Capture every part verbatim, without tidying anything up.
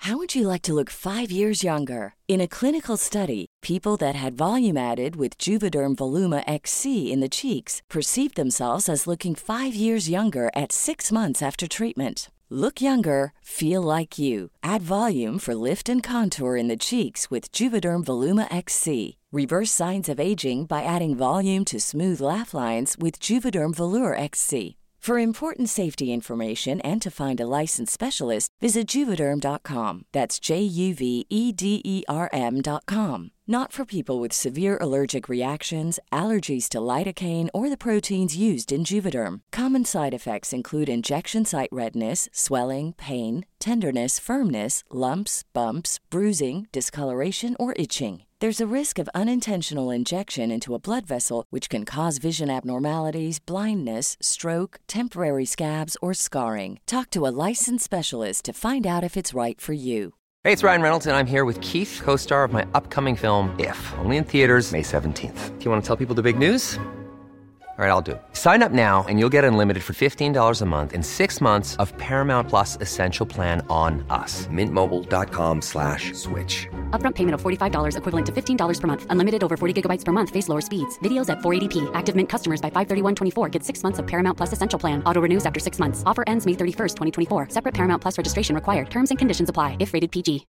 How would you like to look five years younger? In a clinical study, people that had volume added with Juvederm Voluma X C in the cheeks perceived themselves as looking five years younger at six months after treatment. Look younger, feel like you. Add volume for lift and contour in the cheeks with Juvederm Voluma X C. Reverse signs of aging by adding volume to smooth laugh lines with Juvederm Volure X C. For important safety information and to find a licensed specialist, visit Juvederm dot com. That's J U V E D E R M dot com. Not for people with severe allergic reactions, allergies to lidocaine, or the proteins used in Juvederm. Common side effects include injection site redness, swelling, pain, tenderness, firmness, lumps, bumps, bruising, discoloration, or itching. There's a risk of unintentional injection into a blood vessel, which can cause vision abnormalities, blindness, stroke, temporary scabs, or scarring. Talk to a licensed specialist to find out if it's right for you. Hey, it's Ryan Reynolds, and I'm here with Keith, co-star of my upcoming film, If, only in theaters May seventeenth. Do you want to tell people the big news? All right, I'll do it. Sign up now and you'll get unlimited for fifteen dollars a month and six months of Paramount Plus Essential Plan on us. Mint Mobile dot com slash switch. Upfront payment of forty-five dollars equivalent to fifteen dollars per month. Unlimited over forty gigabytes per month. Face lower speeds. Videos at four eighty p. Active Mint customers by five thirty-one twenty-four get six months of Paramount Plus Essential Plan. Auto renews after six months. Offer ends May thirty-first, twenty twenty-four. Separate Paramount Plus registration required. Terms and conditions apply if rated P G.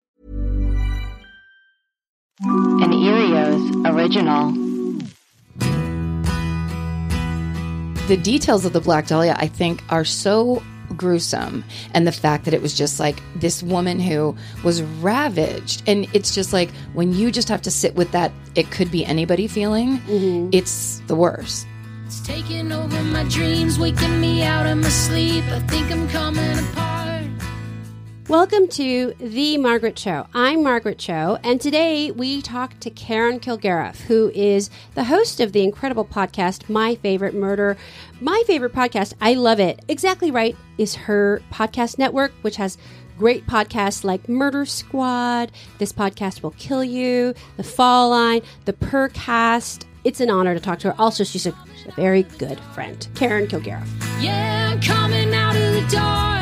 An Erios original. The details of the Black Dahlia, I think, are so gruesome. And the fact that it was just like this woman who was ravaged. And it's just like when you just have to sit with that, it could be anybody feeling, mm-hmm. It's the worst. It's taking over my dreams, waking me out of my sleep. I think I'm coming apart. Welcome to The Margaret Cho. I'm Margaret Cho, and today we talk to Karen Kilgariff, who is the host of the incredible podcast, My Favorite Murder. My favorite podcast, I love it. Exactly Right is her podcast network, which has great podcasts like Murder Squad, This Podcast Will Kill You, The Fall Line, The Percast. It's an honor to talk to her. Also, she's a, she's a very good friend. Karen Kilgariff. Yeah, I'm coming out of the dark.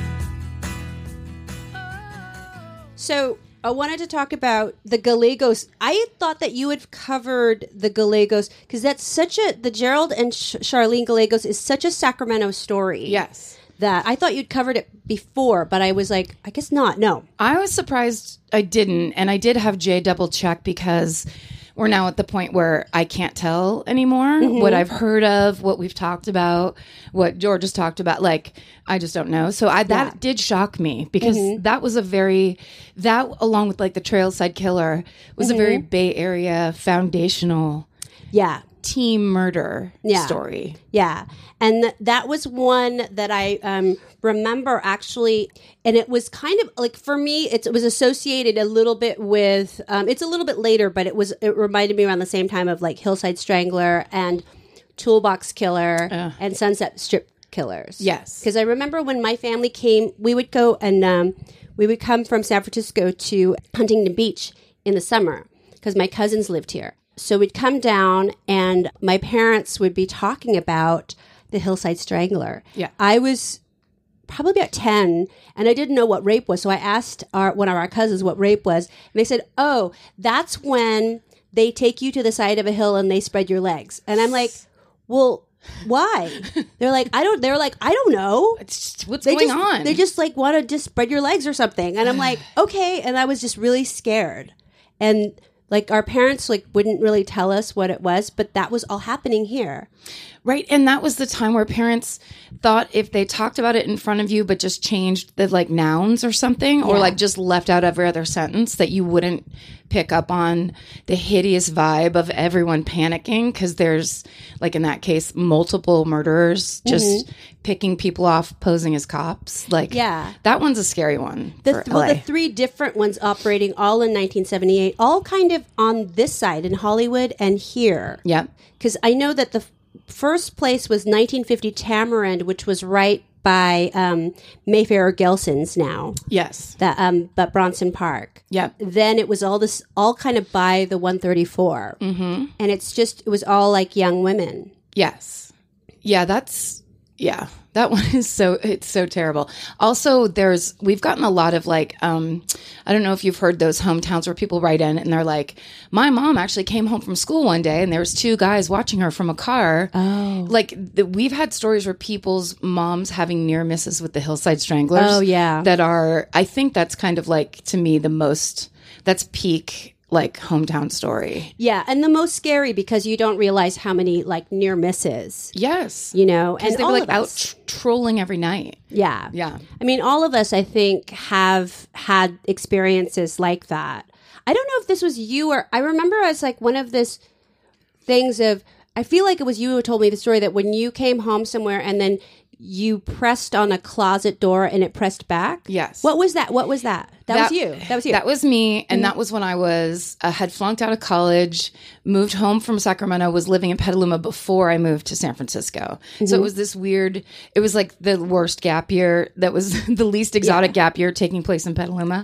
So I wanted to talk about the Gallegos. I thought that you had covered the Gallegos because that's such a, the Gerald and Sh- Charlene Gallegos is such a Sacramento story. Yes. That I thought you'd covered it before, but I was like, I guess not. No. I was surprised I didn't. And I did have Jay double check because we're now at the point where I can't tell anymore mm-hmm. what I've heard of, what we've talked about, what George has talked about. Like, I just don't know. So I, that yeah. did shock me because mm-hmm. that was a very, that along with like the Trailside Killer was mm-hmm. a very Bay Area foundational yeah. team murder yeah. story. Yeah. And th- that was one that I um, remember actually, and it was kind of like, for me, it's, it was associated a little bit with, um, it's a little bit later, but it was, it reminded me around the same time of like Hillside Strangler and Toolbox Killer uh. and Sunset Strip Killers. Yes. Because I remember when my family came, we would go and um, we would come from San Francisco to Huntington Beach in the summer because my cousins lived here. So we'd come down and my parents would be talking about the Hillside Strangler. Yeah. I was probably about ten and I didn't know what rape was. So I asked our, one of our cousins what rape was. And they said, oh, that's when they take you to the side of a hill and they spread your legs. And I'm like, well, why? They're like, I don't, they're like, I don't know. It's, what's they going just, on? They just like want to just spread your legs or something. And I'm like, okay. And I was just really scared. And like our parents like wouldn't really tell us what it was, but that was all happening here. Right. And that was the time where parents thought if they talked about it in front of you, but just changed the like nouns or something, yeah. or like just left out every other sentence, that you wouldn't pick up on the hideous vibe of everyone panicking. Cause there's like in that case, multiple murderers just mm-hmm. picking people off, posing as cops. Like, yeah, that one's a scary one. The, for th- well, the three different ones operating all in nineteen seventy-eight, all kind of on this side in Hollywood and here. Yeah. Cause I know that the first place was nineteen fifty Tamarind, which was right by um, Mayfair Gelson's now. Yes. The, um, but Bronson Park. Yep. Then it was all this, all kind of by the one thirty-four. Mm-hmm. And it's just, it was all like young women. Yes. Yeah, that's, Yeah, that one is so, it's so terrible. Also, there's, we've gotten a lot of like, um, I don't know if you've heard those hometowns where people write in and they're like, my mom actually came home from school one day and there was two guys watching her from a car. Oh. Like the, we've had stories where people's moms having near misses with the Hillside Stranglers. Oh, yeah. That are, I think that's kind of like, to me, the most, that's peak like hometown story. Yeah, and the most scary because you don't realize how many like near misses. Yes. You know, and they all were like of out us. tr- trolling every night. Yeah. Yeah. I mean, all of us, I think, have had experiences like that. I don't know if this was you or I remember as like one of this things of, I feel like it was you who told me the story that when you came home somewhere and then you pressed on a closet door and it pressed back. Yes. What was that? What was that? That, was you. That was you. That was me. And that was when I was, uh, had flunked out of college, moved home from Sacramento, was living in Petaluma before I moved to San Francisco. Mm-hmm. So it was this weird, it was like the worst gap year. That was the least exotic yeah. gap year taking place in Petaluma.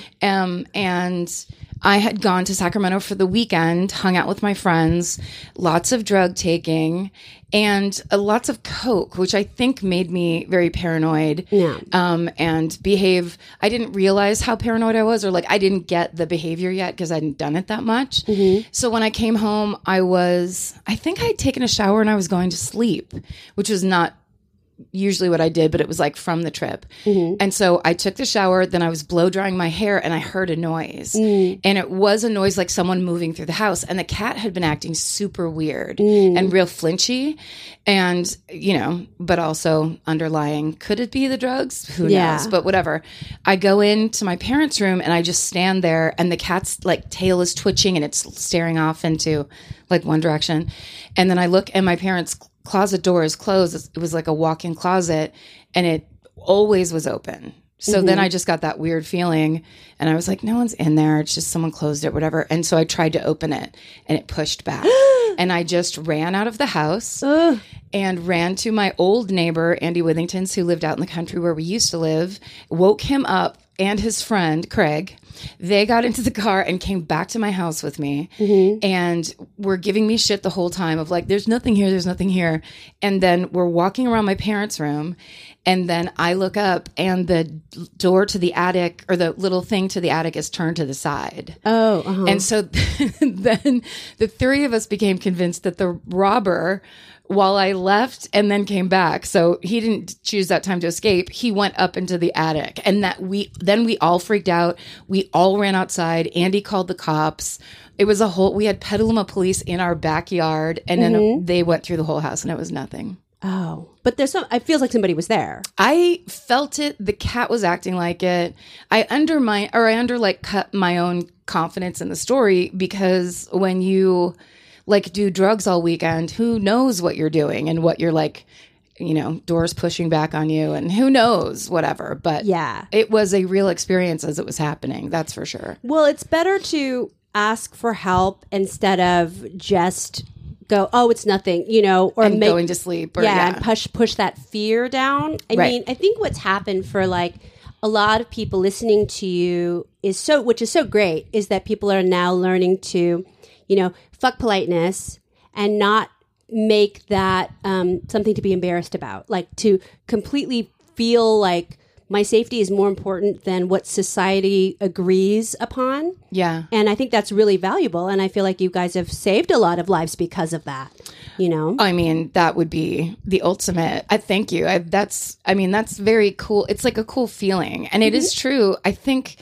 um, and I had gone to Sacramento for the weekend, hung out with my friends, lots of drug taking, and uh, lots of coke, which I think made me very paranoid. Yeah. Um, and behave. I didn't realize how paranoid I was, or like I didn't get the behavior yet because I hadn't done it that much. Mm-hmm. So when I came home, I was, I think I had taken a shower and I was going to sleep, which was not usually what I did, but it was like from the trip. Mm-hmm. And so I took the shower, then I was blow drying my hair and I heard a noise. Mm. And it was a noise like someone moving through the house. And the cat had been acting super weird mm. and real flinchy. And, you know, but also underlying, could it be the drugs? Who yeah. knows? But whatever. I go into my parents' room and I just stand there and the cat's like tail is twitching and it's staring off into like one direction. And then I look and my parents' closet door is closed. It was like a walk-in closet and it always was open. So mm-hmm. then I just got that weird feeling and I was like, no one's in there. It's just someone closed it, whatever. And so I tried to open it and it pushed back and I just ran out of the house Ugh. and ran to my old neighbor, Andy Withington's, who lived out in the country where we used to live, woke him up and his friend, Craig. They got into the car and came back to my house with me mm-hmm. and were giving me shit the whole time of like, there's nothing here, there's nothing here. And then we're walking around my parents' room and then I look up and the door to the attic or the little thing to the attic is turned to the side. Oh, uh-huh. And so then the three of us became convinced that the robber, while I left and then came back, so he didn't choose that time to escape, he went up into the attic and that we then we all freaked out. We all ran outside. Andy called the cops. It was a whole, we had Petaluma police in our backyard and mm-hmm. then they went through the whole house and it was nothing. Oh, but there's some, it feels like somebody was there. I felt it. The cat was acting like it. I undermine, or I under like cut my own confidence in the story because when you like do drugs all weekend, who knows what you're doing and what you're like, you know, doors pushing back on you and who knows, whatever. But yeah, it was a real experience as it was happening. That's for sure. Well, it's better to ask for help instead of just go, oh, it's nothing, you know, or and make, going to sleep. Or, yeah, yeah, and push push that fear down. I right. mean, I think what's happened for like a lot of people listening to you is so, which is so great, is that people are now learning to, you know, fuck politeness and not make that um, something to be embarrassed about. Like to completely feel like my safety is more important than what society agrees upon. Yeah. And I think that's really valuable. And I feel like you guys have saved a lot of lives because of that, you know? I mean, that would be the ultimate. I thank you. I, that's, I mean, that's very cool. It's like a cool feeling. And it mm-hmm. is true. I think,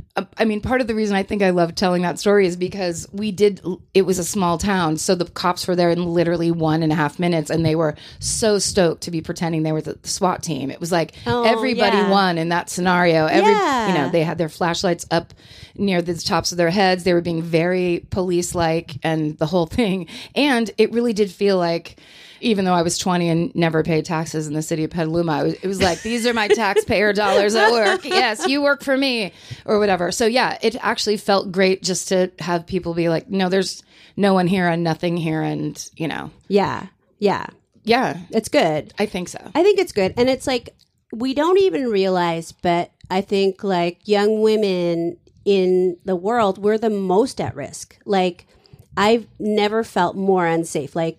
I mean, part of the reason I think I love telling that story is because we did, it was a small town. So the cops were there in literally one and a half minutes and they were so stoked to be pretending they were the SWAT team. It was like oh, everybody yeah. won in that scenario. Every, yeah. you know, they had their flashlights up near the tops of their heads. They were being very police-like and the whole thing. And it really did feel like, even though I was twenty and never paid taxes in the city of Petaluma, I was, it was like, these are my taxpayer dollars at work. Yes, you work for me or whatever. So yeah, it actually felt great just to have people be like, no, there's no one here and nothing here. And, you know. Yeah. Yeah. Yeah. It's good. I think so. I think it's good. And it's like, we don't even realize, but I think like young women in the world, we're the most at risk. Like, I've never felt more unsafe. Like,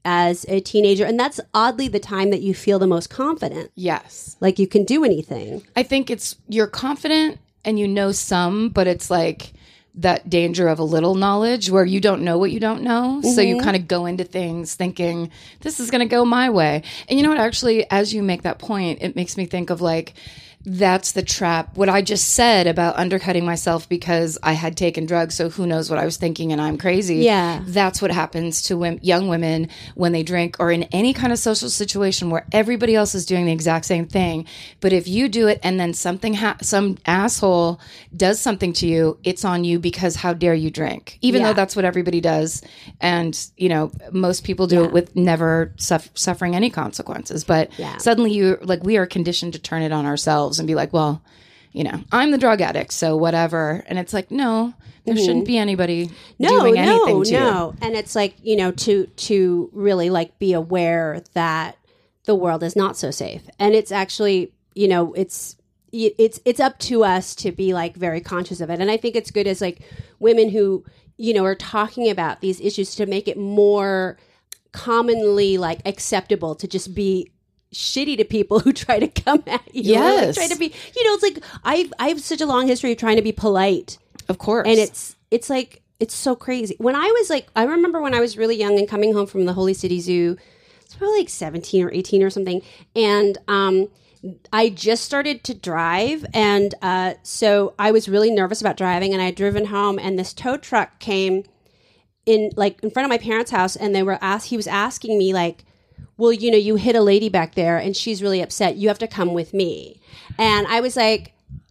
as a teenager. And that's oddly the time that you feel the most confident. Yes. Like you can do anything. I think it's, you're confident and you know some, but it's like that danger of a little knowledge where you don't know what you don't know. Mm-hmm. So you kind of go into things thinking, this is going to go my way. And you know what, actually, as you make that point, it makes me think of like, that's the trap. What I just said about undercutting myself because I had taken drugs, so who knows what I was thinking and I'm crazy. Yeah. That's what happens to women, young women when they drink or in any kind of social situation where everybody else is doing the exact same thing. But if you do it and then something, ha- some asshole does something to you, it's on you because how dare you drink? Even Yeah. though that's what everybody does. And, you know, most people do Yeah. it with never suff- suffering any consequences. But Yeah. suddenly you like, we are conditioned to turn it on ourselves and be like, well, you know, I'm the drug addict, so whatever. And it's like, no, there mm-hmm. shouldn't be anybody no, doing anything no, to no. And it's like, you know, to to really like be aware that the world is not so safe. And it's actually, you know, it's it's it's up to us to be like very conscious of it. And I think it's good as like women who, you know, are talking about these issues to make it more commonly like acceptable to just be shitty to people who try to come at you. Yes. Or, like, try to be, you know, it's like I I have such a long history of trying to be polite. Of course. And it's it's like it's so crazy. When I was like I remember when I was really young and coming home from the Holy City Zoo, it's probably like seventeen or eighteen or something. And um I just started to drive, and uh so I was really nervous about driving, and I had driven home, and this tow truck came in like in front of my parents' house, and they were asked he was asking me like, well, you know, you hit a lady back there and she's really upset. You have to come with me. And I was like,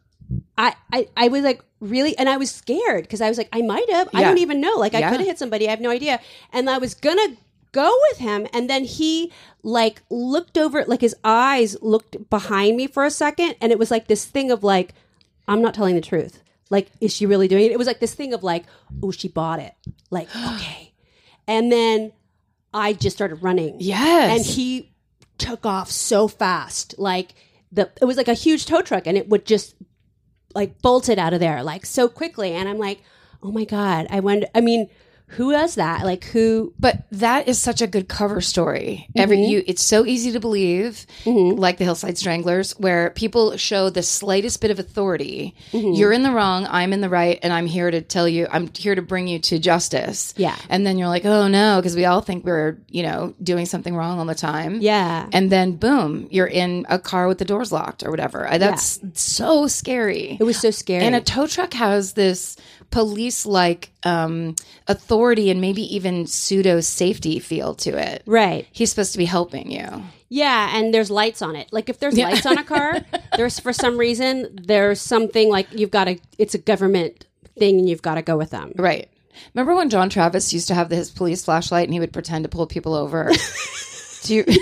I, I, I was like, really? And I was scared because I was like, I might have. Yeah. I don't even know. Like, I Yeah. could have hit somebody. I have no idea. And I was going to go with him. And then he like looked over, like his eyes looked behind me for a second. And it was like this thing of like, I'm not telling the truth. Like, is she really doing it? It was like this thing of like, oh, she bought it. Like, okay. And then I just started running. Yes. And he took off so fast. Like the it was like a huge tow truck, and it would just like bolted out of there like so quickly. And I'm like, oh my God. I wonder I mean, who does that? Like who But that is such a good cover story. Every Mm-hmm. you it's so easy to believe, like the Hillside Stranglers, where people show the slightest bit of authority. Mm-hmm. You're in the wrong, I'm in the right, and I'm here to tell you, I'm here to bring you to justice. Yeah. And then you're like, oh no, because we all think we're, you know, doing something wrong all the time. Yeah. And then boom, you're in a car with the doors locked or whatever. That's so scary. It was so scary. And a tow truck has this police-like um, authority and maybe even pseudo safety feel to it. Right. He's supposed to be helping you. Yeah, and there's lights on it. Like if there's lights on a car, there's for some reason there's something like you've got to it's a government thing and you've got to go with them. Right. Remember when John Travis used to have his police flashlight and he would pretend to pull people over? Do you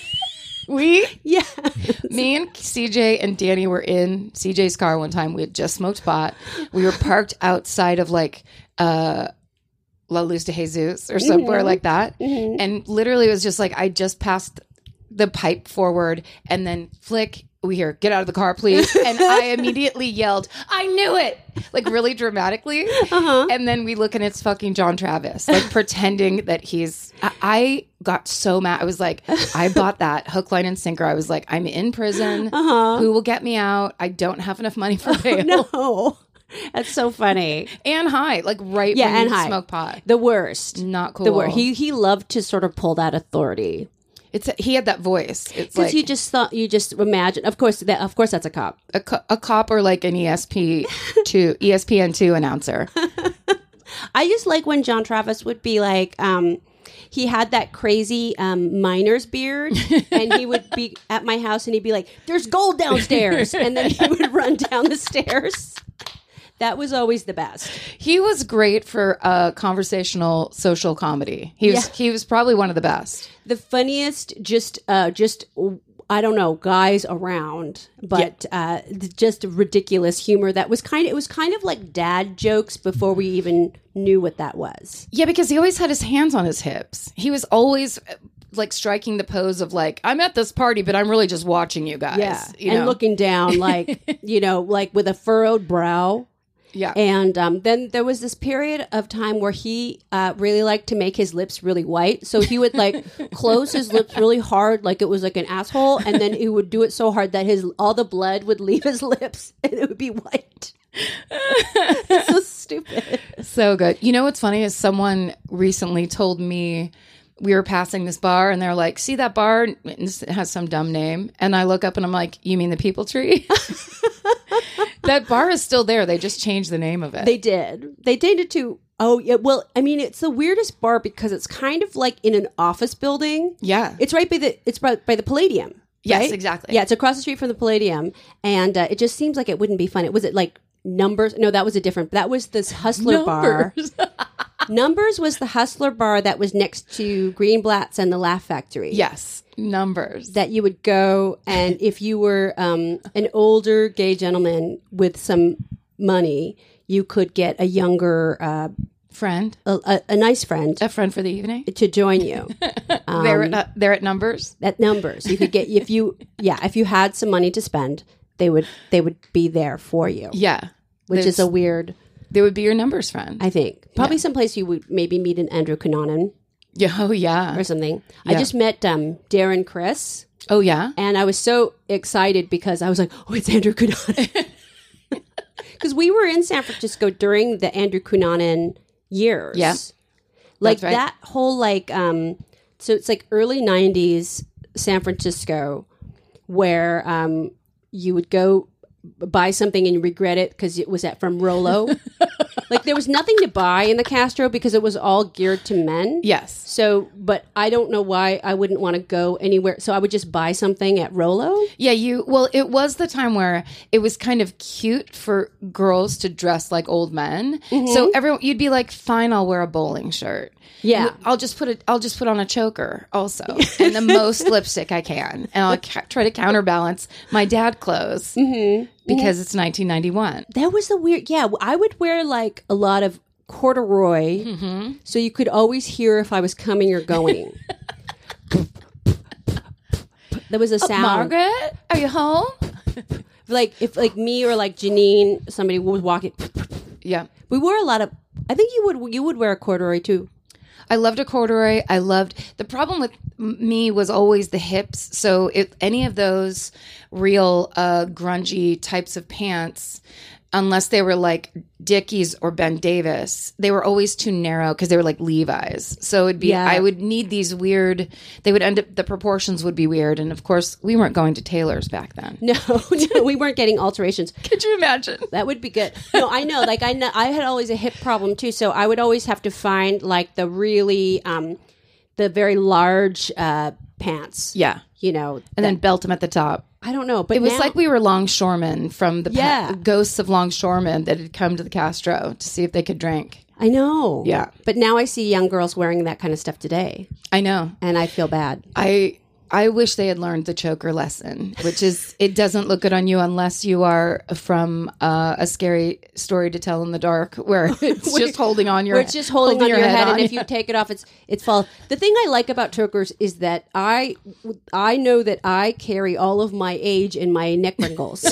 We, Yeah. me and C J and Danny were in C J's car one time. We had just smoked pot. We were parked outside of like uh, La Luz de Jesus or somewhere Mm-hmm. like that. Mm-hmm. And literally it was just like I just passed the pipe forward and then flick. We hear, get out of the car, please. And I immediately yelled, I knew it, like really dramatically. Uh-huh. And then we look and it's fucking John Travis, like pretending that he's, I, I got so mad. I was like, I bought that hook, line, and sinker. I was like, I'm in prison. Uh-huh. Who will get me out? I don't have enough money for bail. No. That's so funny. And high, like right Yeah, when and you high. smoke pot. The worst. Not cool. The worst. He he loved to sort of pull that authority. It's he had that voice. It's Because like you just thought you just imagine. Of course, that of course that's a cop. a, co- a cop or like an E S P two E S P N two announcer. I just like when John Travis would be like, um, he had that crazy um, miner's beard, and he would be at my house, and he'd be like, "There's gold downstairs," and then he would run down the stairs. That was always the best. He was great for uh, conversational social comedy. He was Yeah. he was probably one of the best. The funniest, just uh, just I don't know, guys around, but uh, just ridiculous humor. That was kind of it was kind of like dad jokes before we even knew what that was. Yeah, because he always had his hands on his hips. He was always uh, like striking the pose of like, I'm at this party, but I'm really just watching you guys. Yeah, you and know? looking down like you know, like with a furrowed brow. Yeah. And um, then there was this period of time where he uh, really liked to make his lips really white. So he would like close his lips really hard, like it was like an asshole. And then he would do it so hard that his all the blood would leave his lips and it would be white. It's so stupid. So good. You know what's funny is someone recently told me we were passing this bar and they're like, see that bar? It has some dumb name. And I look up and I'm like, you mean the People Tree? That bar is still there. They just changed the name of it. They did. They did it to, oh, yeah. Well, I mean, it's the weirdest bar because it's kind of like in an office building. Yeah. It's right by the, it's by, by the Palladium. Yes, right? exactly. Yeah, it's across the street from the Palladium. And uh, it just seems like it wouldn't be fun. It was it like Numbers? No, that was a different, that was this Hustler Numbers. bar. Numbers was the Hustler bar that was next to Greenblatt's and the Laugh Factory. Yes, Numbers. That you would go, and if you were um, an older gay gentleman with some money, you could get a younger, uh, friend, a, a, a nice friend, a friend for the evening to join you. Um, they're at, uh, they're at Numbers. At Numbers, you could get if you, yeah, if you had some money to spend, they would they would be there for you. Yeah, which There's, is a weird. They would be your Numbers friend. I think probably yeah. someplace you would maybe meet an Andrew Cunanan. Yeah, oh yeah, or something. Yeah. I just met um, Darren Criss. Oh yeah, and I was so excited because I was like, oh, it's Andrew Cunanan. Because we were in San Francisco during the Andrew Cunanan years. Yeah, like right. that whole like um, so it's like early nineties San Francisco where um, you would go buy something and you regret it because it was at from Rolo. Like there was nothing to buy in the Castro because it was all geared to men. Yes. So, but I don't know why I wouldn't want to go anywhere. So I would just buy something at Rolo. Yeah, you, well, it was the time where it was kind of cute for girls to dress like old men. Mm-hmm. So everyone, you'd be like, fine, I'll wear a bowling shirt. Yeah. I'll just put it, I'll just put on a choker also and the most lipstick I can. And I'll ca- try to counterbalance my dad clothes. Mm-hmm. Because it's nineteen ninety-one. That was the weird, yeah. I would wear like a lot of corduroy, mm-hmm. so you could always hear if I was coming or going. There was a sound. Oh, Margaret, are you home? Like if like me or like Janine, somebody was walking. Yeah, we wore a lot of. I think you would you would wear a corduroy too. I loved a corduroy. I loved the problem with me was always the hips. So if any of those real uh, grungy types of pants, unless they were like Dickies or Ben Davis, they were always too narrow because they were like Levi's. So it'd be yeah. I would need these weird. They would end up the proportions would be weird, and of course we weren't going to tailors back then. No, no we weren't getting alterations. Could you imagine? That would be good. No, I know. Like I know, I had always a hip problem too, so I would always have to find like the really, um, the very large uh, pants. Yeah, you know, and that, then belt them at the top. I don't know, but it was now, like we were longshoremen from the yeah. pa- ghosts of longshoremen that had come to the Castro to see if they could drink. I know. Yeah. But now I see young girls wearing that kind of stuff today. I know. And I feel bad. I I wish they had learned the choker lesson, which is it doesn't look good on you unless you are from uh, a scary story to tell in the dark where it's just holding on your where it's just holding, holding on your, your head, head on and you. if you take it off it's it's fall. The thing I like about chokers is that I I know that I carry all of my age in my neck wrinkles.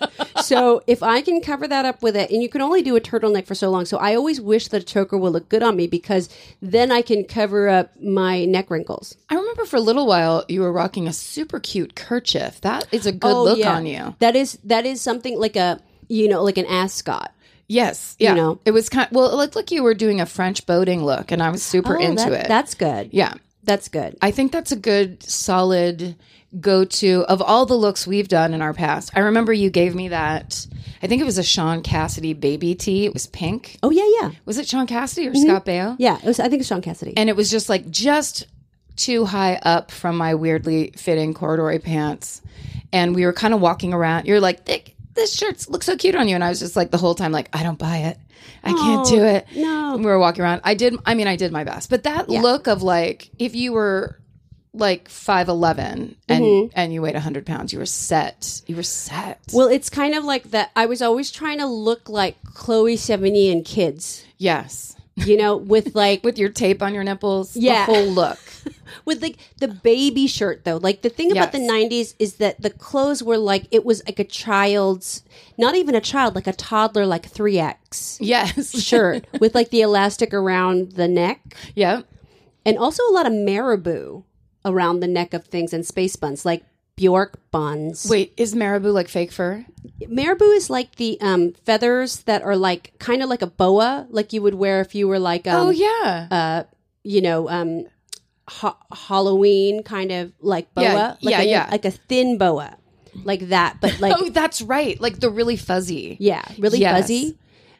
So if I can cover that up with it, and you can only do a turtleneck for so long, so I always wish that a choker will look good on me because then I can cover up my neck wrinkles. I remember for a little while you were rocking a super cute kerchief. That is a good oh, look yeah. on you. That is that is something like a you know like an ascot. Yes, yeah. You know, it was kind. Of, well, it looked like you were doing a French boating look, and I was super oh, into that, it. That's good. Yeah, that's good. I think that's a good, solid go-to of all the looks we've done in our past. I remember you gave me that. I think it was a Sean Cassidy baby tee. It was pink. Oh yeah, yeah. Was it Sean Cassidy or mm-hmm. Scott Baio? Yeah, it was. I think it's Sean Cassidy. And it was just like just too high up from my weirdly fitting corduroy pants, and we were kind of walking around. You're like, this shirt looks so cute on you, and I was just like the whole time like, I don't buy it. I can't oh, do it. No, and we were walking around. I did. I mean, I did my best, but that yeah. look of like if you were like five eleven and mm-hmm. and you weighed one hundred pounds, you were set. You were set. Well, it's kind of like that. I was always trying to look like Chloe Sevigny in Kids. Yes. you know, with like with your tape on your nipples. Yeah. The whole look. With like the baby shirt though. Like the thing about Yes. the nineties is that the clothes were like, it was like a child's, not even a child, like a toddler, like three X Yes. shirt with like the elastic around the neck. Yeah. And also a lot of marabou around the neck of things and space buns, like Bjork buns. Wait, is marabou like fake fur? Marabou is like the um, feathers that are like kind of like a boa, like you would wear if you were like, um, oh, yeah. uh, you know, um, ha- Halloween kind of like boa. Yeah, like yeah, a, yeah. Like a thin boa, like that. But like, oh, that's right. Like the really fuzzy. yeah, really Yes. fuzzy.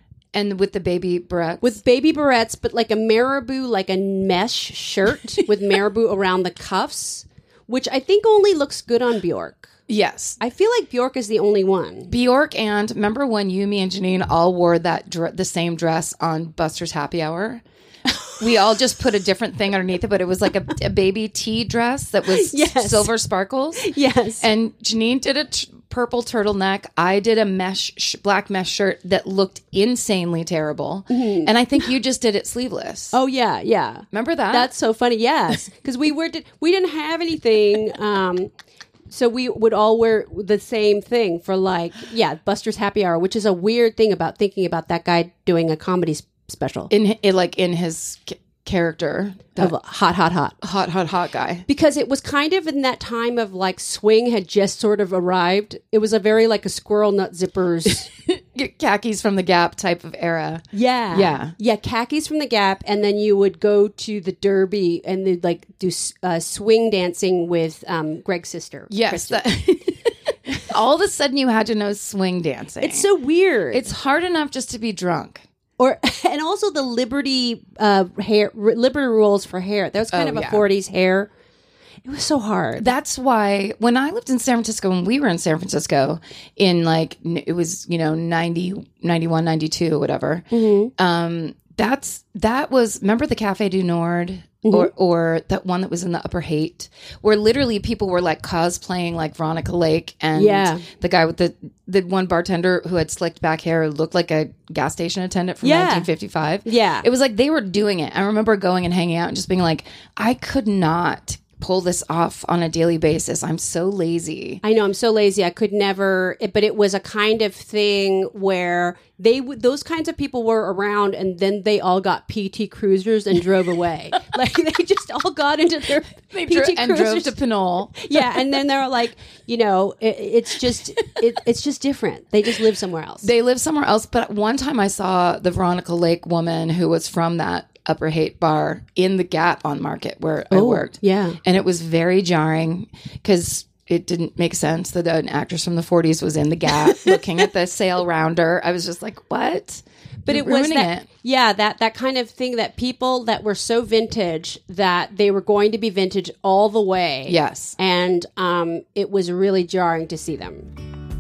And with the baby barrettes. With baby barrettes, but like a marabou, like a mesh shirt with marabou around the cuffs, which I think only looks good on Bjork. Yes. I feel like Bjork is the only one. Bjork, and remember when you, me, and Janine all wore that dr- the same dress on Buster's Happy Hour? We all just put a different thing underneath it, but it was like a, a baby tea dress that was Yes. silver sparkles. Yes. And Janine did a t- purple turtleneck. I did a mesh, sh- black mesh shirt that looked insanely terrible. And I think you just did it sleeveless. Oh yeah, yeah. Remember that? That's so funny. Yes, because we were we didn't have anything, um, so we would all wear the same thing for like yeah, Buster's Happy Hour, which is a weird thing about thinking about that guy doing a comedy s- special in, in like in his c- character, of hot, hot, hot. hot, hot, hot guy. Because it was kind of in that time of like swing had just sort of arrived. It was a very like a squirrel nut zippers. Khakis from the Gap type of era. Yeah. Yeah. Yeah. Khakis from the Gap. And then you would go to the Derby and they'd like do uh, swing dancing with um, Greg's sister. Yes. Kristen. That, all of a sudden you had to know swing dancing. It's so weird. It's hard enough just to be drunk. Or and also the Liberty uh, hair, Liberty rules for hair. That was kind Oh, of a yeah. forties hair. It was so hard. That's why when I lived in San Francisco, when we were in San Francisco in like, n- it was, you know, ninety, ninety-one, ninety-two, whatever. Mm-hmm. Um, that's, that was, remember the Café du Nord? Or, or that one that was in the Upper Haight, where literally people were like cosplaying like Veronica Lake, and Yeah. the guy with the the one bartender who had slicked back hair looked like a gas station attendant from Yeah. nineteen fifty-five. Yeah. It was like they were doing it. I remember going and hanging out and just being like, I could not pull this off on a daily basis. I'm so lazy. I know, I'm so lazy. I could never, it, but it was a kind of thing where they would, those kinds of people were around and then they all got P T Cruisers and drove away. Like they just all got into their They P T dro- and drove Cruisers. to Pinole. Yeah. And then they're like, you know, it, it's just, it, it's just different. They just live somewhere else. They live somewhere else. But one time I saw the Veronica Lake woman who was from that Upper Haight bar in the Gap on Market where I Oh, worked. yeah. And it was very jarring because it didn't make sense that an actress from the forties was in the Gap looking at the sale rounder. I was just like, what? But You're it was ruining that, it. yeah, that that kind of thing that people that were so vintage that they were going to be vintage all the way. Yes. And um, it was really jarring to see them.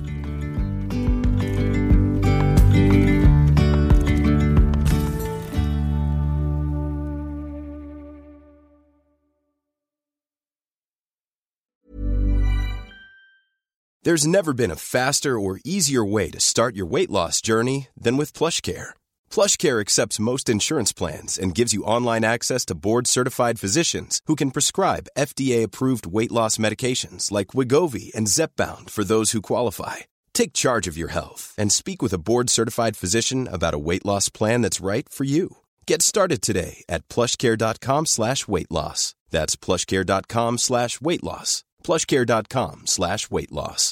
There's never been a faster or easier way to start your weight loss journey than with PlushCare. PlushCare accepts most insurance plans and gives you online access to board-certified physicians who can prescribe F D A-approved weight loss medications like Wegovy and Zepbound for those who qualify. Take charge of your health and speak with a board-certified physician about a weight loss plan that's right for you. Get started today at plushcare.com slash weight loss. That's plushcare.com slash weight loss. plushcare.com slash weight loss.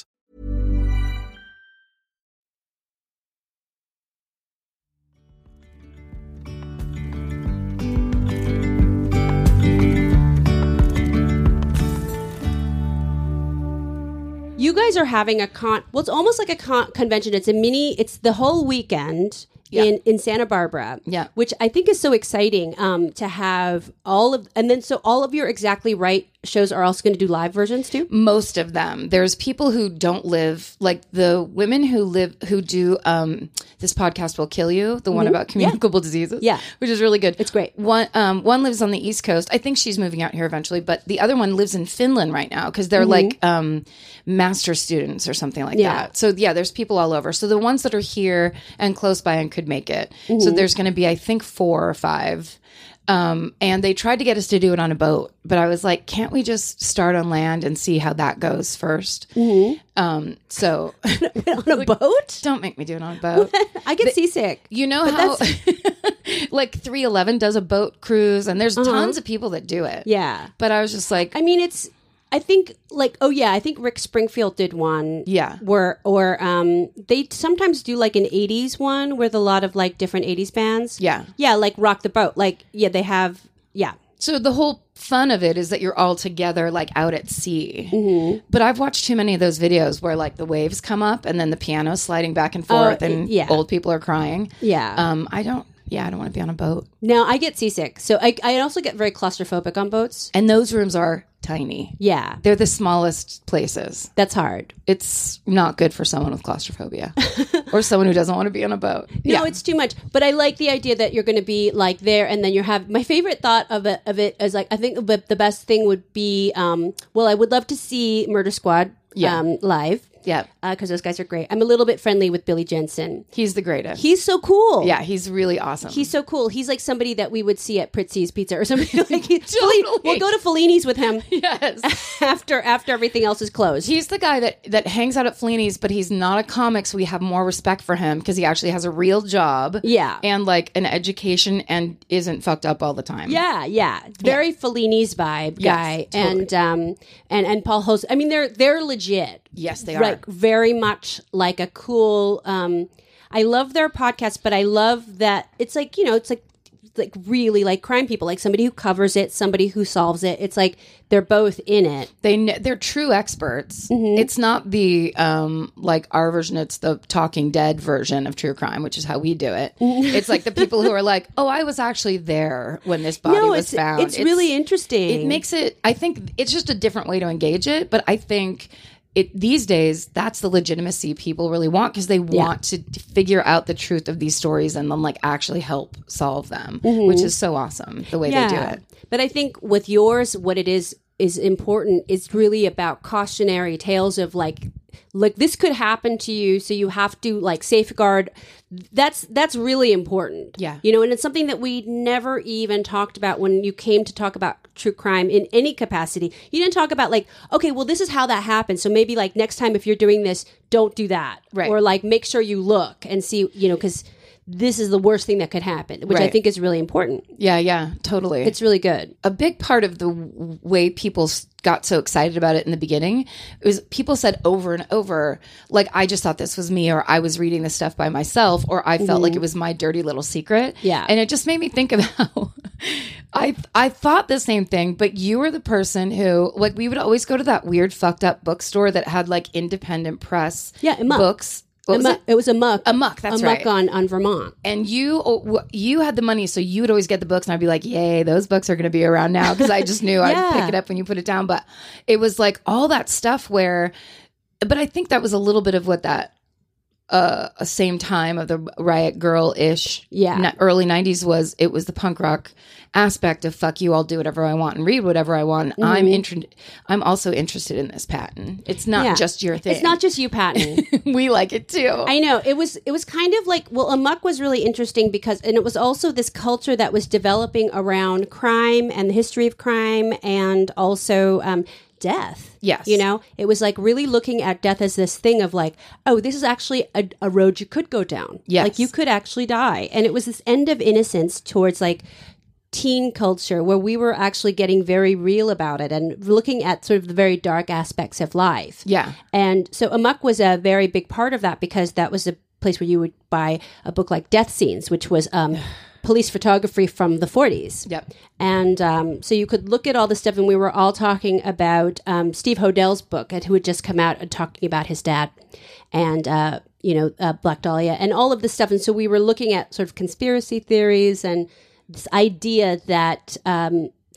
You guys are having a con. Well, it's almost like a con- convention. It's a mini. It's the whole weekend Yeah. in in Santa Barbara. Yeah. which I think is so exciting um, to have all of. And then so all of your exactly right shows are also going to do live versions too? Most of them. There's people who don't live, like the women who live, who do um, This Podcast Will Kill You, the one about communicable diseases. Yeah. Which is really good. It's great. One um, one lives on the East Coast. I think she's moving out here eventually, but the other one lives in Finland right now because they're like um, master students or something like Yeah. that. So yeah, there's people all over. So the ones that are here and close by and could make it. So there's going to be, I think, four or five. Um, and they tried to get us to do it on a boat, but I was like, can't we just start on land and see how that goes first? Mm-hmm. Um, so On a boat? don't make me do it on a boat. I get seasick. You know how like three eleven does a boat cruise and there's tons of people that do it. Yeah. But I was just like, I mean, it's, I think like, oh yeah, I think Rick Springfield did one. Yeah. Where, or um, they sometimes do like an eighties one with a lot of like different eighties bands. Yeah. Yeah, like Rock the Boat. Like, yeah, they have, yeah. so the whole fun of it is that you're all together like out at sea. Mm-hmm. But I've watched too many of those videos where like the waves come up and then the piano's sliding back and forth Oh, and yeah. old people are crying. Yeah. Um, I don't, yeah, I don't want to be on a boat. No, I get seasick. So I, I also get very claustrophobic on boats. And those rooms are tiny. Yeah. They're the smallest places. That's hard. It's not good for someone with claustrophobia or someone who doesn't want to be on a boat. No, yeah. it's too much. But I like the idea that you're going to be like there, and then you have. My favorite thought of it of it is like I think the, the best thing would be. Um, well, I would love to see Murder Squad Yeah. um, live. Yeah. Because those guys are great. I'm a little bit friendly with Billy Jensen. He's the greatest. He's so cool. yeah, he's really awesome. He's so cool. He's like somebody that we would see at Pritzi's Pizza or something. Like he, Totally. We'll go to Fellini's with him yes. after after everything else is closed. He's the guy that, that hangs out at Fellini's, but he's not a comic, so we have more respect for him because he actually has a real job. Yeah. And like an education and isn't fucked up all the time. Yeah, yeah, very Fellini's vibe Yes, guy, totally. and um, and and Paul Host. I mean, they're they're legit. Yes, they are. Like very much like a cool. Um, I love their podcast, but I love that it's like you know, it's like like really like crime people, like somebody who covers it, somebody who solves it. It's like they're both in it. They kn- they're true experts. Mm-hmm. It's not the um like our version. It's the Talking Dead version of true crime, which is how we do it. It's like the people who are like, "Oh, I was actually there when this body no, was it's found." it's really interesting. It makes it. I think it's just a different way to engage it. But I think it these days that's the legitimacy people really want because they want to figure out the truth of these stories and then like actually help solve them, which is so awesome the way they do it. But I think with yours, what it is is important. It's really about cautionary tales of like, like this could happen to you, so you have to like safeguard. That's that's really important. Yeah. You know, and it's something that we never even talked about when you came to talk about true crime in any capacity. You didn't talk about like, okay, well, this is how that happened. So maybe like next time if you're doing this, don't do that. Right. Or like make sure you look and see, you know, because this is the worst thing that could happen, which I Right. think is really important. Yeah, yeah, totally. It's really good. a big part of the w- way people s- got so excited about it in the beginning was people said over and over, like, I just thought this was me, or I was reading this stuff by myself, or I felt like it was my dirty little secret. Yeah. And it just made me think of how I, I thought the same thing, but you were the person who, like, we would always go to that weird fucked up bookstore that had like independent press Yeah, Amok. books. What was Amok- it? it was a muck. A muck, that's a right. muck on, on Vermont. And you oh, you had the money, so you would always get the books, and I'd be like, yay, those books are going to be around now, because I just knew Yeah. I'd pick it up when you put it down. But it was like all that stuff where, but I think that was a little bit of what that uh, a same time of the Riot Girl-ish Yeah. n- early nineties was. It was the punk rock aspect of fuck you, I'll do whatever I want and read whatever I want. Mm-hmm. I'm interested. I'm also interested in this, Patton. It's not Yeah. just your thing. It's not just you, Patton. We like it too. I know it was it was kind of like, well, Amok was really interesting because, and it was also this culture that was developing around crime and the history of crime, and also um, death. Yes. You know, it was like really looking at death as this thing of like, oh, this is actually a, a road you could go down. Yes. Like you could actually die. And it was this end of innocence towards like teen culture where we were actually getting very real about it and looking at sort of the very dark aspects of life. Yeah. And so Amok was a very big part of that, because that was a place where you would buy a book like Death Scenes, which was um, police photography from the forties. Yep. And um, so you could look at all this stuff, and we were all talking about um, Steve Hodell's book, who had just come out and talking about his dad and, uh, you know, uh, Black Dahlia and all of this stuff. And so we were looking at sort of conspiracy theories and this idea that um,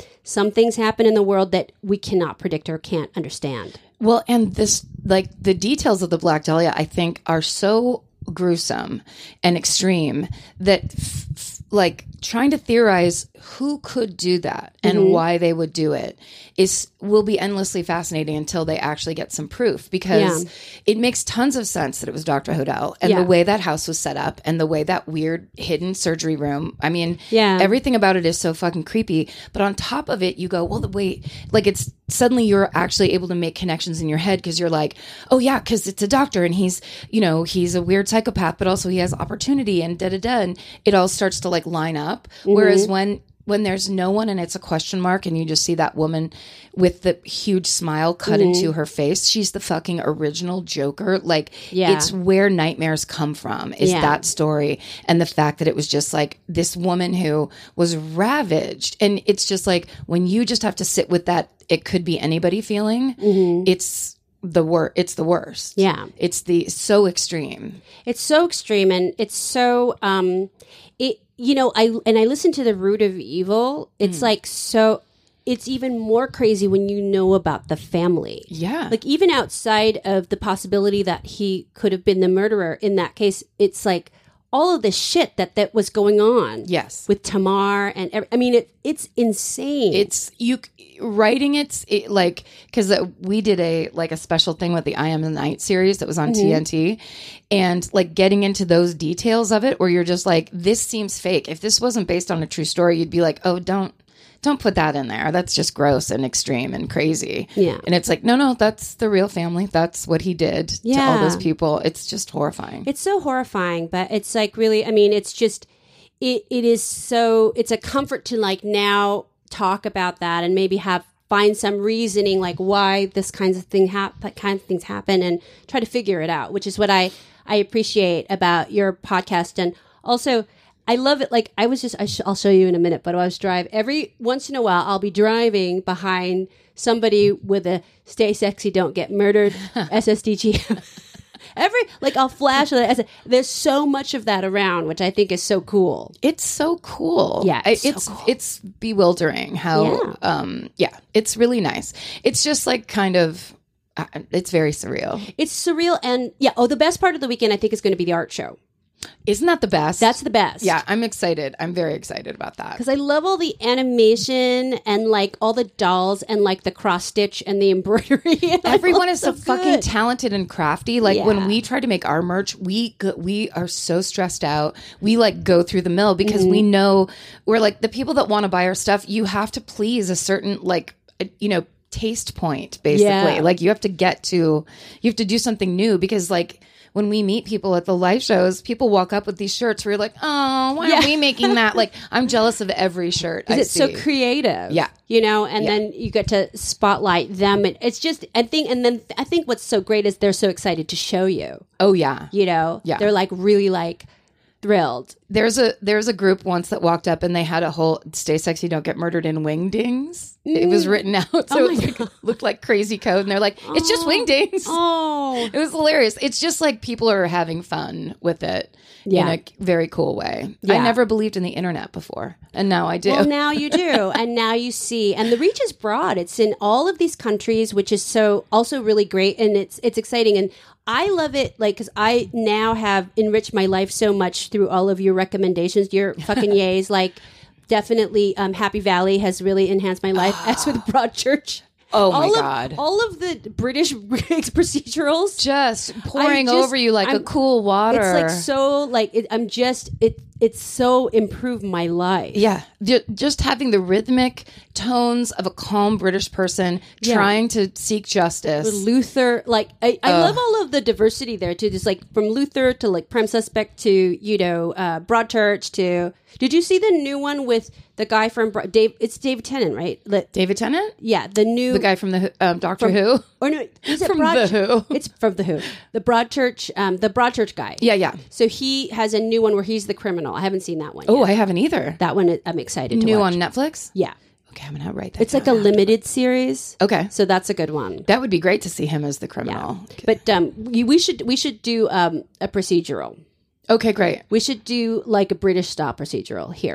some things happen in the world that we cannot predict or can't understand. Well, and this, like, the details of the Black Dahlia, I think, are so gruesome and extreme that, f- f- like, trying to theorize who could do that and Mm-hmm. why they would do it is will be endlessly fascinating until they actually get some proof, because Yeah. it makes tons of sense that it was Doctor Hodel and Yeah. the way that house was set up and the way that weird hidden surgery room. I mean, Yeah. everything about it is so fucking creepy. But on top of it, you go, well, the wait, like it's suddenly you're actually able to make connections in your head because you're like, oh yeah, because it's a doctor and he's, you know, he's a weird psychopath, but also he has opportunity and da da da, and it all starts to like line up. Mm-hmm. Whereas when when there's no one and it's a question mark and you just see that woman with the huge smile cut Mm-hmm. into her face, she's the fucking original Joker. Like, Yeah. it's where nightmares come from, is Yeah. that story. And the fact that it was just like this woman who was ravaged. And it's just like, when you just have to sit with that, it could be anybody feeling, it's the wor- it's the worst. Mm-hmm. Yeah. It's the so extreme. It's so extreme, and it's so um it you know I and I listen to The Root of Evil. It's Mm. like so it's even more crazy when you know about the family. Yeah. Like, even outside of the possibility that he could have been the murderer in that case, it's like all of the shit that that was going on. Yes. With Tamar and every, I mean it it's insane. It's you writing it's it, like, because we did a like a special thing with the I Am the Night series that was on T N T, and like getting into those details of it where you're just like, this seems fake. If this wasn't based on a true story, you'd be like, oh, don't don't put that in there. That's just gross and extreme and crazy. Yeah. And it's like, no, no, that's the real family. That's what he did to all Yeah. those people. It's just horrifying. It's so horrifying, but it's like really, I mean, it's just, it, it is so, it's a comfort to like now talk about that and maybe have, find some reasoning like why this kinds of thing hap- that kinds of things happen and try to figure it out, which is what I, I appreciate about your podcast. And also, I love it. Like, I was just, I sh- I'll show you in a minute, but I was driving every once in a while, I'll be driving behind somebody with a "Stay Sexy, Don't Get Murdered" S S D G. Every, like, I'll flash it. There's so much of that around, which I think is so cool. It's so cool. Yeah, I- it's so it's cool. it's bewildering how Yeah. um yeah, it's really nice. It's just like kind of uh, it's very surreal. It's surreal. And yeah, oh, the best part of the weekend, I think, is going to be the art show. Isn't that the best? That's the best. Yeah, I'm excited. I'm very excited about that. Because I love all the animation and like all the dolls and like the cross stitch and the embroidery. And I Everyone love is so good. fucking talented and crafty. Like Yeah. when we try to make our merch, we go, we are so stressed out. We like go through the mill because we Mm-hmm. know we're like the people that want to buy our stuff. You have to please a certain like uh, you know taste point basically. Yeah. Like you have to get to you have to do something new because like. When we meet people at the live shows, people walk up with these shirts where you're like, oh, why aren't Yeah. we making that? Like, I'm jealous of every shirt I Because it's so see. creative. Yeah. You know, and Yeah. then you get to spotlight them. And it's just, I think, and then I think what's so great is they're so excited to show you, Oh, yeah. you know? Yeah. They're like really like thrilled. There's a there's a group once that walked up and they had a whole "Stay Sexy, Don't Get Murdered" in wingdings. It was written out, so Oh it my was like, looked like crazy code. And they're like, "It's just wingdings." Oh. It was hilarious. It's just like people are having fun with it Yeah. in a very cool way. Yeah. I never believed in the internet before, and now I do. Well, now you do. And now you see. And the reach is broad. It's in all of these countries, which is so also really great. And it's it's exciting. And I love it, like, because I now have enriched my life so much through all of your recommendations, your fucking yays. Like, definitely um, Happy Valley has really enhanced my life, as with Broadchurch. Oh, my all of, God. All of the British procedurals. just pouring I just- over you like I'm- a cool water. It's like so, like, it, I'm just, it. it's so improved my life. Yeah, Ju- just having the rhythmic tones of a calm British person Yeah. trying to seek justice. With Luther, like I, I love all of the diversity there too. Just like from Luther to like Prime Suspect to you know uh, Broadchurch to. Did you see the new one with the guy from Bro- Dave? It's David Tennant, right? The, David Tennant, yeah, the new the guy from the Who- um, Doctor from, Who. Or no, is it From Broad- The Who. It's from the Who. The Broadchurch, um, the Broadchurch guy. Yeah, yeah. So he has a new one where he's the criminal. I haven't seen that one. Oh, yet. I haven't either. that one I'm excited to New watch. on Netflix. Yeah, Okay, I'm gonna write that. it's like a down. limited series. Okay, So that's a good one. that would be great to see him as the Yeah. criminal. But um, we we should we should do um, a procedural. Okay, great. We should do like a British style procedural here.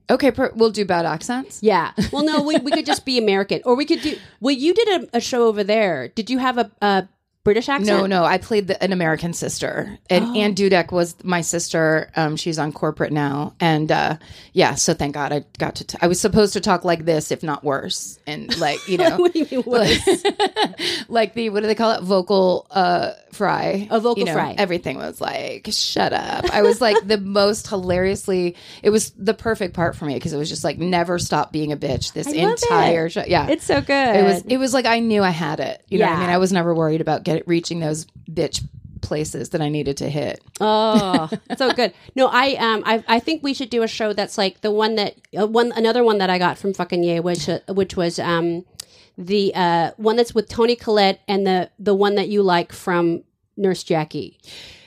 Okay, per- we'll do bad accents. Yeah. Well, no, we, we could just be American. Or we could do... Well, you did a, a show over there. Did you have a, a British accent? No, no. I played the, an American sister. And Oh. Ann Dudek was my sister. Um, she's on corporate now. And uh, yeah, so thank God I got to... T- I was supposed to talk like this, if not worse. And like, you know... What do you mean worse? like the, what do they call it? Vocal uh, fry. A vocal You know, fry. Everything was like, shut up. I was like the most hilariously... It was the perfect part for me because it was just like, never stop being a bitch this I love entire it. show. Yeah. It's so good. It was it was like I knew I had it. You know what I Yeah. mean? I was never worried about get reaching those bitch places that I needed to hit. Oh, so good. No, I um, I I think we should do a show that's like the one that uh, one another one that I got from fucking Ye, which uh, which was um, the uh one that's with Toni Collette and the the one that you like from Nurse Jackie.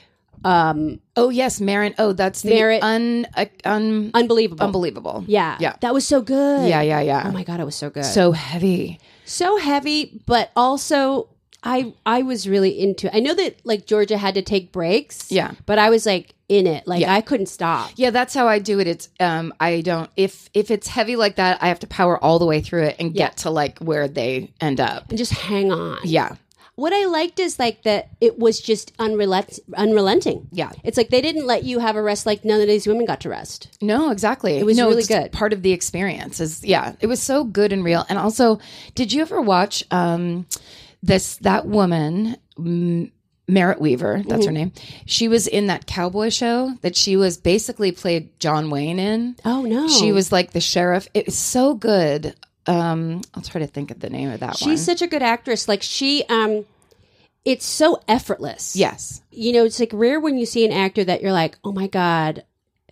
Um, Oh yes, Marin. Oh, that's the Merit- un, uh, un unbelievable. unbelievable. Yeah, Yeah. that was so good. Yeah, yeah, yeah. Oh my god, it was so good. So heavy. so heavy, but also I I was really into. I know that like Georgia had to take breaks. Yeah. but I was like in it. Like Yeah. I couldn't stop. Yeah, that's how I do it. It's um I don't if if it's heavy like that, I have to power all the way through it and get to like where they end up. And just hang on. Yeah. What I liked is like that it was just unrelent- unrelenting. Yeah. It's like they didn't let you have a rest like none of these women got to rest. No, exactly. It was no, really it's good. Part of the experience is yeah, it was so good and real. And also, did you ever watch um this that woman M- Merritt Weaver, that's Mm-hmm. her name. She was in that cowboy show that she was basically played John Wayne in. Oh, no. She was like the sheriff. It was so good. Um I'll try to think of the name of that one. She's such a good actress. Like she, um, it's so effortless. Yes. You know, it's like rare when you see an actor that you're like, oh my God.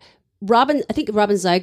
Robin, I think Robin Zeig,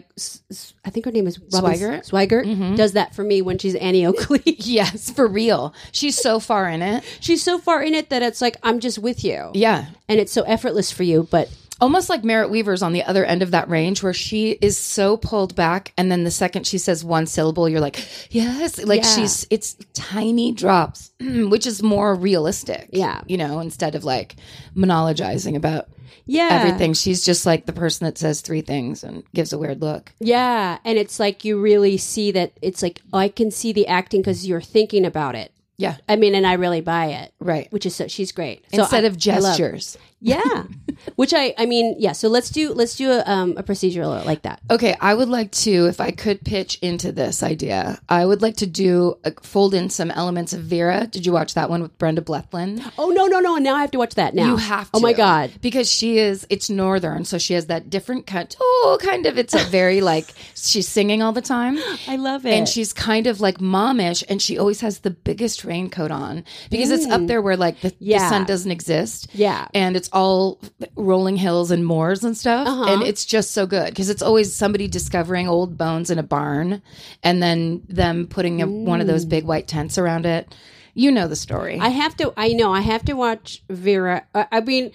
I think her name is Robin Swigert? Swigert does that for me when she's Annie Oakley. Yes, for real. She's so far in it. She's so far in it that it's like, I'm just with you. Yeah. And it's so effortless for you, but Almost like Merritt Weaver's on the other end of that range where she is so pulled back. And then the second she says one syllable, you're like, yes. Like Yeah. she's, it's tiny drops, which is more realistic. Yeah. You know, instead of like monologizing about yeah. everything. She's just like the person that says three things and gives a weird look. Yeah, and it's like you really see that it's like oh, I can see the acting because you're thinking about it. Yeah. I mean, and I really buy it. Right. Which is so she's great. So Instead I- of I love- gestures. Yeah. Which I I mean, yeah, so let's do let's do a um a procedural like that. Okay, I would like to, if I could pitch into this idea, I would like to do a, fold in some elements of Vera. Did you watch that one with Brenda Blethyn? Oh no, no, no, and now I have to watch that now. You have to. Oh my god. Because she is, it's northern, so she has that different cut. Oh, kind of, it's a very like, she's singing all the time. I love it. And she's kind of like momish, and she always has the biggest raincoat on because it's up there where like the, the Yeah. sun doesn't exist. Yeah. And it's all rolling hills and moors and stuff. Uh-huh. And it's just so good because it's always somebody discovering old bones in a barn and then them putting a, one of those big white tents around it. You know the story. I have to I know, I have to watch Vera. I, I mean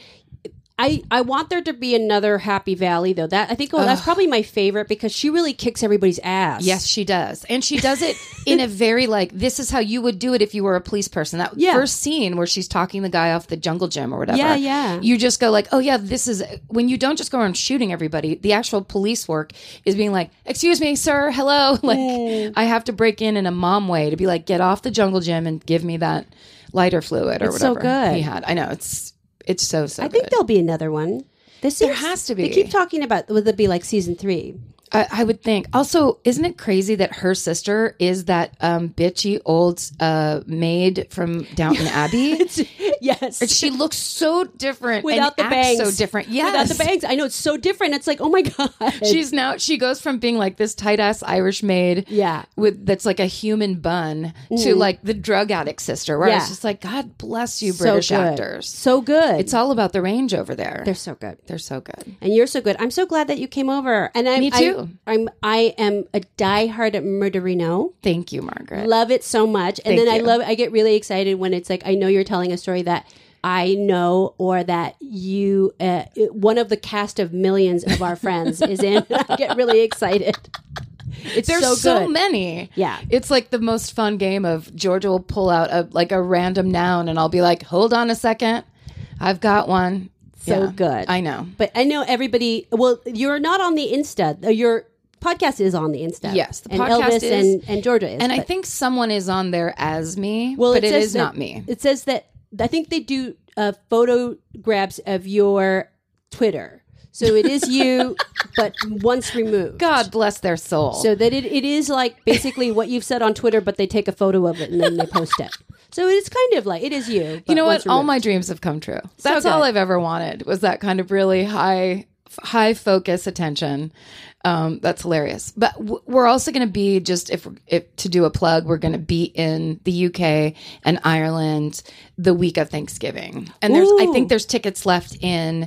I, I want there to be another Happy Valley though. That I think oh, that's probably my favorite because she really kicks everybody's ass. Yes, she does. And she does it in a very like, this is how you would do it if you were a police person. That Yeah. first scene where she's talking the guy off the jungle gym or whatever. Yeah, yeah. You just go like, oh yeah, this is, when you don't just go around shooting everybody, the actual police work is being like, excuse me, sir, hello. Like, Mm. I have to break in in a mom way to be like, get off the jungle gym and give me that lighter fluid or It's so whatever good. he had. I know, it's, it's so, so I think good. there'll be another one. This There seems- has to be. They keep talking about would it be like season three? I, I would think. Also, isn't it crazy that her sister is that um, bitchy old uh, maid from Downton Abbey? Yes. And she looks so different Without and the acts bangs. so different. Yes. Without the bangs. I know it's so different. It's like, oh my God. She's now she goes from being like this tight ass Irish maid, Yeah. with that's like a human bun to like the drug addict sister. Where I Yeah. was just like, God bless you, So British good. actors. So good. It's all about the range over there. They're so good. They're so good. And you're so good. I'm so glad that you came over. And I, Me too. I, I'm I am a diehard Murderino. Thank you, Margaret. Love it so much. And Thank then I you. love I get really excited when it's like I know you're telling a story that I know or that you uh, one of the cast of millions of our friends is in. I get really excited. It's There's so so, good. many. Yeah. It's like the most fun game of Georgia will pull out a like a random noun and I'll be like, hold on a second. I've got one. So Yeah, good. I know. But I know everybody. Well, you're not on the Insta. You're podcast is on the Insta. Yes, the and podcast Elvis is, and, and Georgia is. and I but- think someone is on there as me, well, but it, it says is that- not me. It says that I think they do uh, photographs of your Twitter, so it is you, but once removed. God bless their soul. So that it, it is like basically what you've said on Twitter, but they take a photo of it and then they post it. So it's kind of like, it is you. you know what? once All removed. my dreams have come true. So That's good. all I've ever wanted, was that kind of really high, high focus attention. Um, that's hilarious. But w- we're also going to be, just if, if to do a plug, we're going to be in the U K and Ireland the week of Thanksgiving. And there's, I Ooh. think there's tickets left in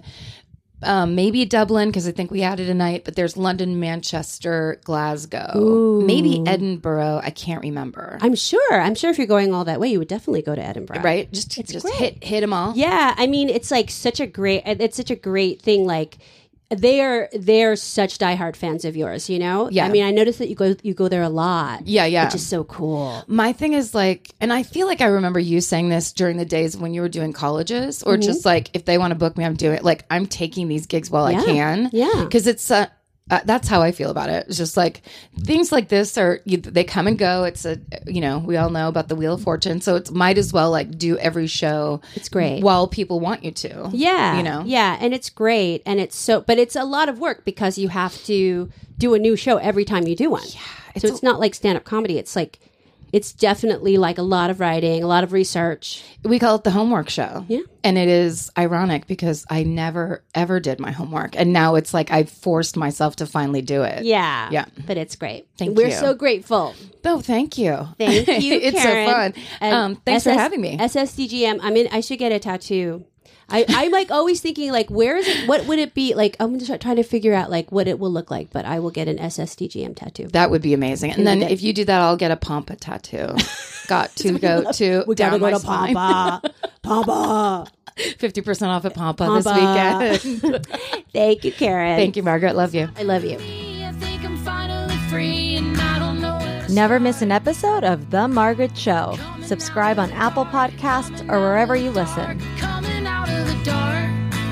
um, maybe Dublin, because I think we added a night, but there's London, Manchester, Glasgow, Ooh. maybe Edinburgh. I can't remember. I'm sure. I'm sure if you're going all that way, you would definitely go to Edinburgh. Right? Just, It's just great. hit, hit them all. Yeah. I mean, it's like such a great, it's such a great thing. Like, they are they're such diehard fans of yours, you know? Yeah. I mean, I noticed that you go you go there a lot. Yeah, yeah. Which is so cool. My thing is like, and I feel like I remember you saying this during the days when you were doing colleges, or Mm-hmm. just like, if they want to book me, I'm doing it. Like, I'm taking these gigs while Yeah. I can. Yeah. Because it's, uh, uh, that's how I feel about it. It's just like, things like this are, you, they come and go. It's a, you know, we all know about the Wheel of Fortune. So it's might as well like do every show. It's great. While people want you to. Yeah. You know? Yeah. And it's great. And it's so, but it's a lot of work because you have to do a new show every time you do one. Yeah. So it's not like stand up comedy. It's like, it's definitely like a lot of writing, a lot of research. We call it the homework show. Yeah. And it is ironic because I never, ever did my homework. And now it's like I've forced myself to finally do it. Yeah. Yeah. But it's great. Thank We're you. so grateful. Oh, thank you. Thank you, It's Karen. so fun. And Um, thanks S S for having me. S S D G M. I mean, I should get a tattoo. I, I'm like always thinking like, where is it? What would it be? Like, I'm just trying to figure out like what it will look like, but I will get an S S D G M tattoo. That would be amazing. And then Okay. if you do that, I'll get a Pampa tattoo. Got to go to We gotta down go my to spine. Pampa. Pampa. fifty percent off at Pampa, Pampa. this weekend. Thank you, Karen. Thank you, Margaret. Love you. I love you. I think I'm finally free and I don't know where to Never miss an episode of The Margaret Show. Subscribe on Apple Podcasts or wherever you listen. coming out of the dark.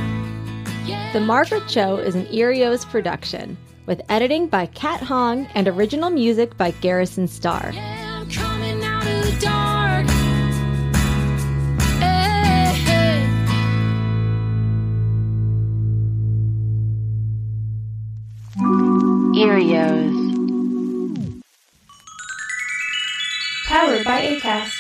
Yeah. The Margaret Show is an Erios production, with editing by Kat Hong and original music by Garrison Starr. Yeah, I'm coming out of the dark. Hey, hey. Erios. Powered by Acast.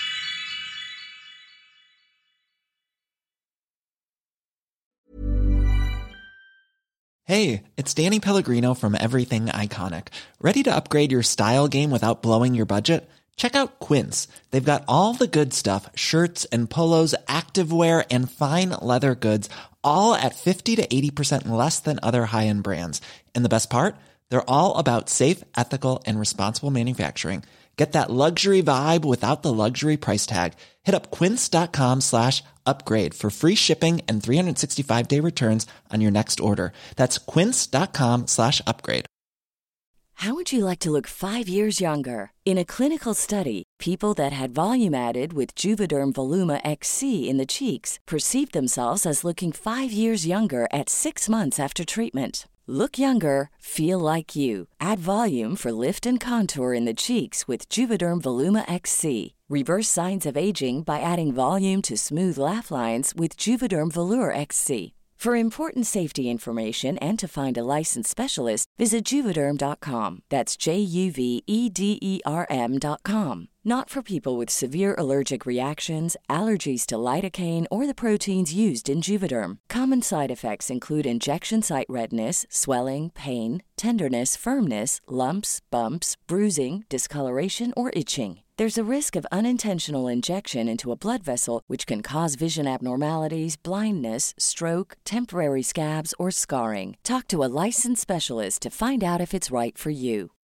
Hey, it's Danny Pellegrino from Everything Iconic. Ready to upgrade your style game without blowing your budget? Check out Quince. They've got all the good stuff, shirts and polos, activewear, and fine leather goods, all at fifty to eighty percent less than other high-end brands. And the best part? They're all about safe, ethical, and responsible manufacturing. Get that luxury vibe without the luxury price tag. Hit up quince.com slash upgrade for free shipping and three sixty-five day returns on your next order. That's quince.com slash upgrade. How would you like to look five years younger? In a clinical study, people that had volume added with Juvederm Voluma X C in the cheeks perceived themselves as looking five years younger at six months after treatment. Look younger, feel like you. Add volume for lift and contour in the cheeks with Juvederm Voluma X C. Reverse signs of aging by adding volume to smooth laugh lines with Juvederm Volure X C. For important safety information and to find a licensed specialist, visit Juvederm dot com. That's J U V E D E R M dot com. Not for people with severe allergic reactions, allergies to lidocaine, or the proteins used in Juvederm. Common side effects include injection site redness, swelling, pain, tenderness, firmness, lumps, bumps, bruising, discoloration, or itching. There's a risk of unintentional injection into a blood vessel, which can cause vision abnormalities, blindness, stroke, temporary scabs, or scarring. Talk to a licensed specialist to find out if it's right for you.